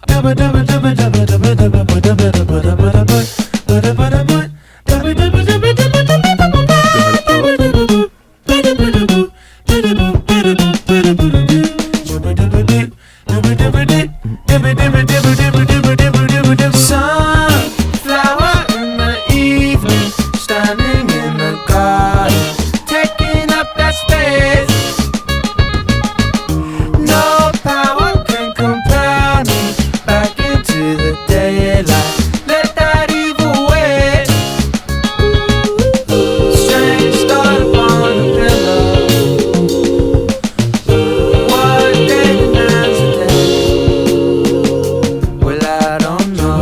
Sunflower in the evening, standing in the garden, taking up that space. No power can compare me back into the daylight. Let that evil wait. Strange start upon the pillow. What day demands a day? Well, I don't know.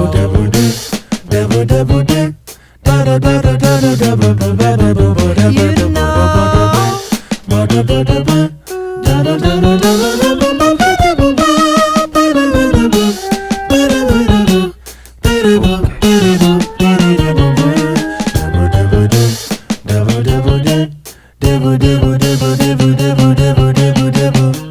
You know.